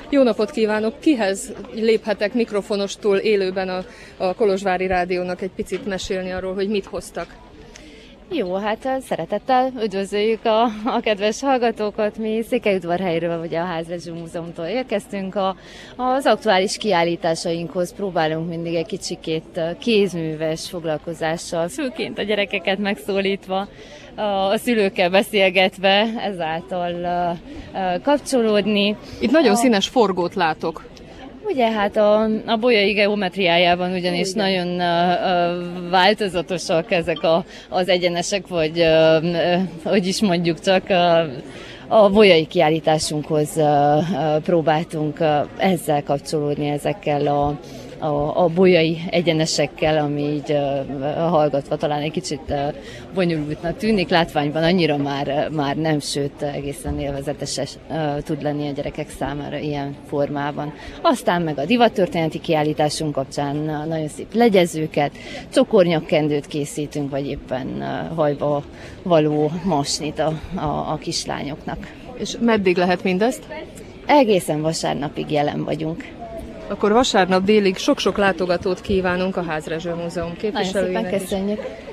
Jó napot kívánok! Kihez léphetek mikrofonostól élőben a Kolozsvári Rádiónak egy picit mesélni arról, hogy mit hoztak? Jó, hát szeretettel üdvözöljük a kedves hallgatókat. Mi Székelyudvarhelyről, ugye a Házrezső Múzeumtól érkeztünk. Az aktuális kiállításainkhoz próbálunk mindig egy kicsikét kézműves foglalkozással, főként a gyerekeket megszólítva, a szülőkkel beszélgetve, ezáltal kapcsolódni. Itt nagyon színes forgót látok. Ugye hát a bolyai geometriájában ugyanis nagyon változatosak ezek az egyenesek, vagy hogy is mondjuk csak a bolyai kiállításunkhoz próbáltunk ezzel kapcsolódni, ezekkel a bolyai egyenesekkel, ami így hallgatva talán egy kicsit bonyolultnak tűnik, látványban annyira már nem, sőt egészen élvezetes tud lenni a gyerekek számára ilyen formában. Aztán meg a divattörténeti kiállításunk kapcsán nagyon szép legyezőket, csokornyakkendőt készítünk, vagy éppen hajba való masnit a kislányoknak. És meddig lehet mindezt? Egészen vasárnapig jelen vagyunk. Akkor vasárnap délig sok-sok látogatót kívánunk a Házrezső Múzeum képviselőinek. Nagyon szépen köszönjük!